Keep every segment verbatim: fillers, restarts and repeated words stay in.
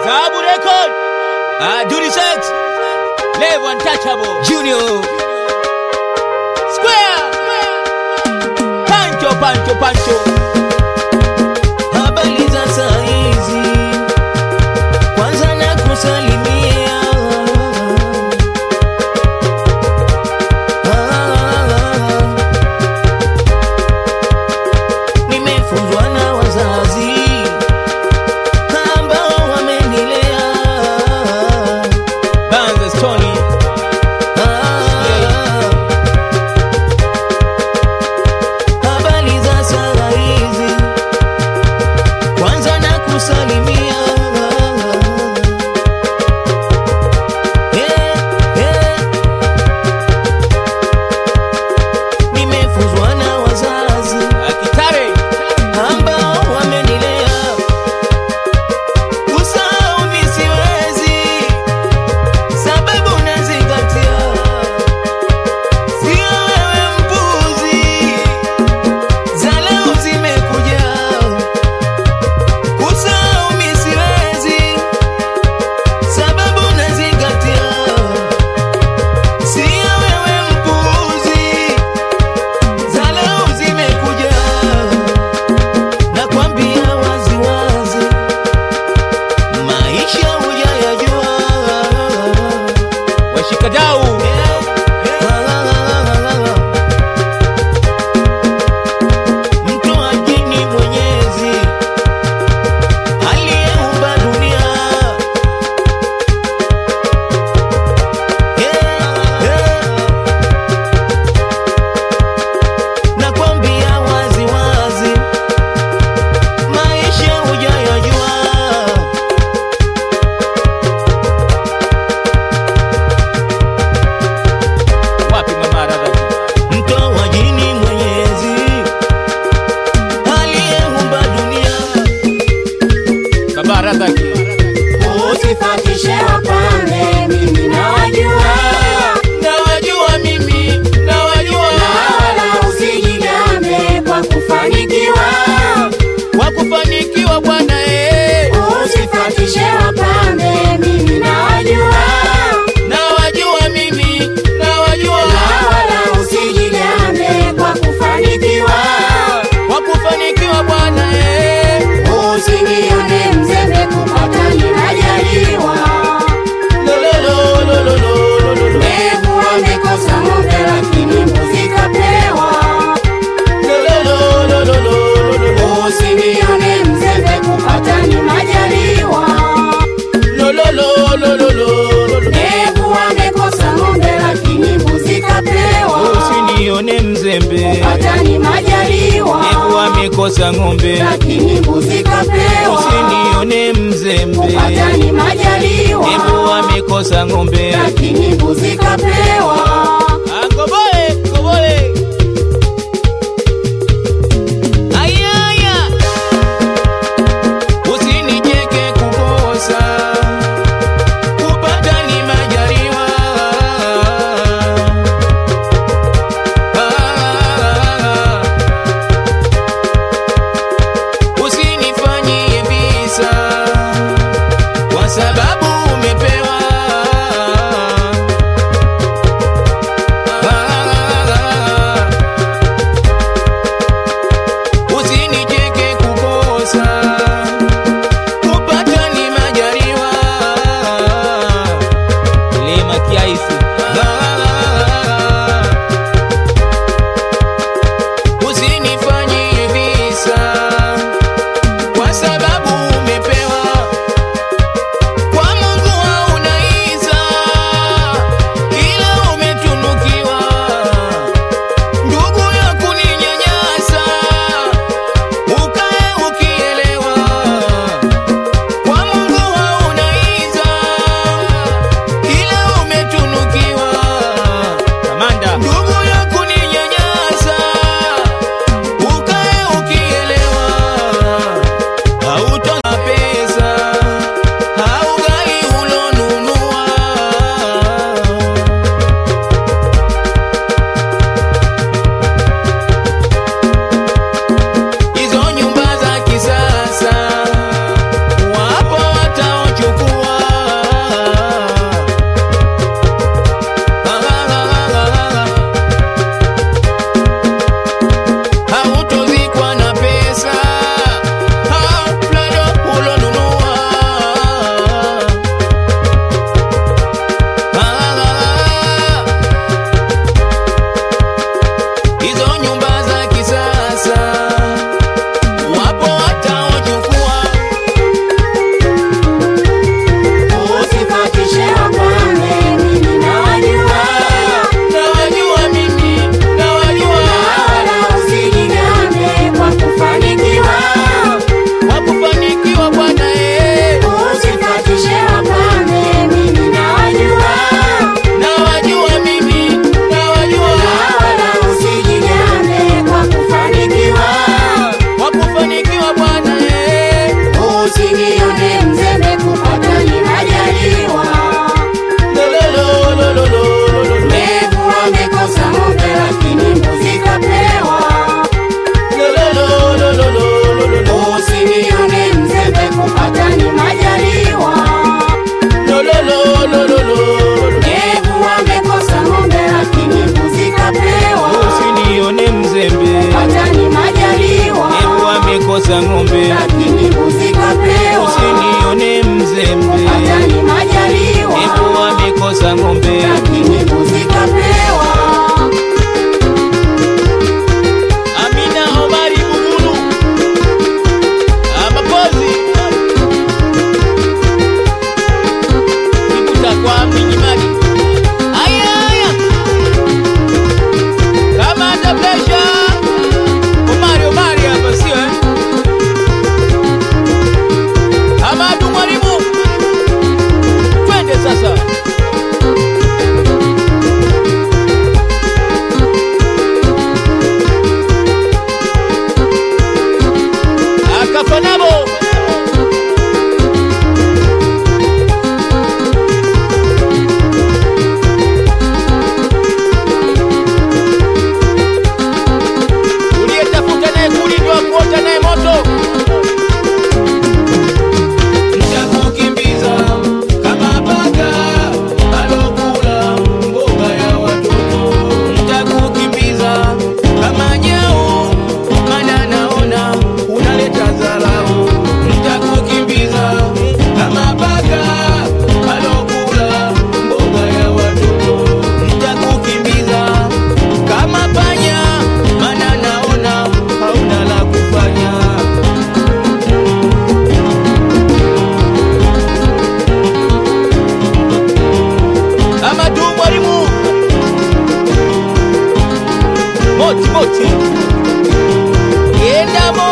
Tabu Record, ah, Duty Sex, Level Untouchable, Junior, Square, Pancho, Pancho, Pancho. Habari za saa hizi, kwanza na kusalimia. Nimefunzwa na wazazi ambao wamenilea. Banza Stony. Habari za saa hizi, kwanza na kusalimia. Yeah, yeah. Nimefunzwa na wazazi Akitare, ambao wamenilea. Kusahau mimi siwezi, sababu nazingatia. Sio wewe mpuzi, za leo zimekuja. Kusahau mimi siwezi, sababu nazingatia. Sio wewe mpuzi, za leo zimekuja. Nakwambia wazi wazi, maisha hujayajua. Washikadau, Mtoa jini Mwenyezi aliyeumba dunia. Nakwambia wazi wazi, maisha hujayajua. wapi mama Radha? Mtoa jini Mwenyezi aliyeumba dunia. Baba Radha. Usifatishe wapambe, mimi nawajua. Nawajua mimi, nawajua. Na wala usijigambe kwa kufanikiwa. Kwa kufanikiwa bwana eh. Usifatishe wapambe, mimi nawajua. Nawajua mimi, nawajua. Na wala usijigambe kwa kufanikiwa. Kwa kufanikiwa bwana eh. Usinione mzembe, kupata ni majaliwa. Lolo lolo lolo lolo. Mbegu wamekosa ng'ombe, lakini mbuzi kapewa. Lolo lolo lolo. Usinione mzembe, kupata ni majaliwa. Lolo lolo lolo. Mbegu wamekosa ng'ombe, lakini mbuzi kapewa. Usinione mzembe, Kupata ni majaliwa. hebu amekosa ng'ombe. Lakini mbuzi kapewa. Usinione mzembe, Kupata ni majaliwa. hebu amekosa ng'ombe. Lakini mbuzi kapewa. Ah, Kobole, Kobole. Aya, aya. Usinijeke kukosa, kupata ni majaliwa. Ah, usinifanyie visa kwa sababu umepewa. ng'ombe, lakini mbuzi kapewa. usinione mzembe, Hata ni majaliwa, hebu amekosa ng'ombe. lakini mbuzi kapewa. Amina Omari Bugulu, Amapozi Kibuta kwa Minyimari. Aya aya, kama anda presha Omari Omari hapa sio eh? Amadu Mwalimu, twende sasa. Akafanabo uliyetafuta naye kuli ndio kuota naye moto. Nitakukimbiza kama paka alokula mboga ya watoto. Nitakukimbiza kama nyau, maana naona unaleta dharau. Nitakukimbiza kama paka alokula mboga ya watoto. Nitakukimbiza kama panya, maana naona hauna la kufanya. Amadu Mwalimu, moti moti Endamo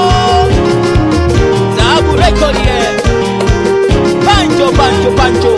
Zahabu Record ye Pancho Pancho Pancho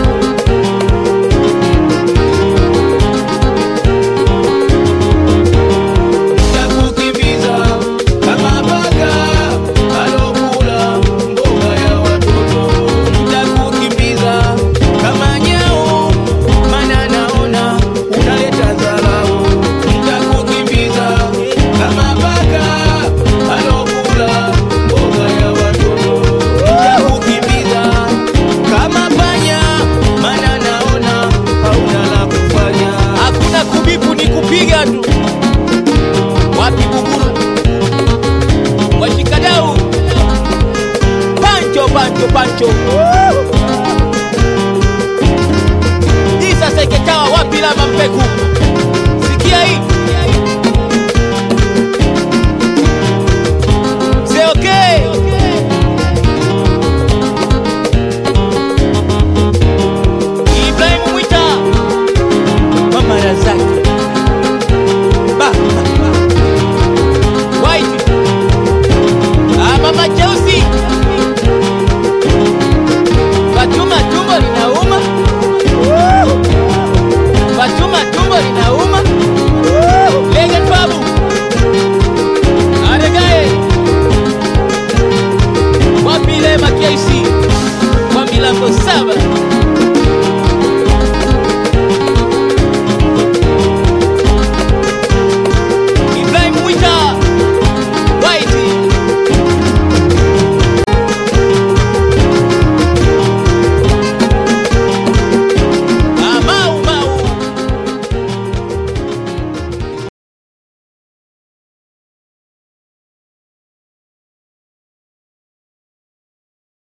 Nitakukimbiza kama paka alokula mboga ya watoto. Nitakukimbiza kama nyau, maana naona unaleta dharau. Nitakukimbiza kama paka alokula mboga ya watoto. Nitakukimbiza kama panya, maana naona hauna la kufanya. Hakuna kubipu ni kupiga tu. Wapi Bugulu, washikadau Pancho Pancho Pancho